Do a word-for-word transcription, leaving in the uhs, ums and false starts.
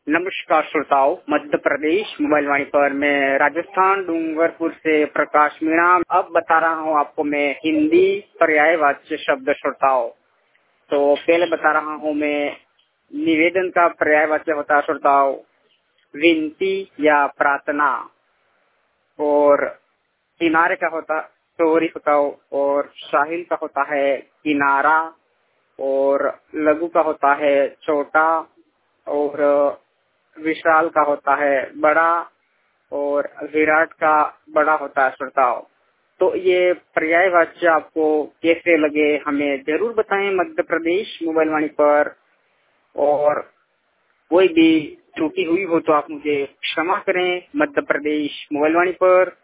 नमस्कार श्रोताओं, मध्य प्रदेश मोबाइल वाणी पर मैं राजस्थान डूंगरपुर से प्रकाश मीणा अब बता रहा हूँ आपको मैं हिंदी पर्यायवाच्य शब्द श्रोताओं। तो पहले बता रहा हूँ मैं निवेदन का पर्यायवाच्य होता है श्रोताओं विनती या प्रार्थना, और किनारे का होता स्टोरी होता और साहिल का होता है किनारा, और लघु का होता है छोटा, और विशाल का होता है बड़ा, और विराट का बड़ा होता है श्रोताओं। तो ये पर्यायवाच्य आपको कैसे लगे हमें जरूर बताएं मध्य प्रदेश मोबाइल वाणी पर, और कोई भी त्रुटि हुई हो तो आप मुझे क्षमा करें मध्य प्रदेश मोबाइल वाणी पर।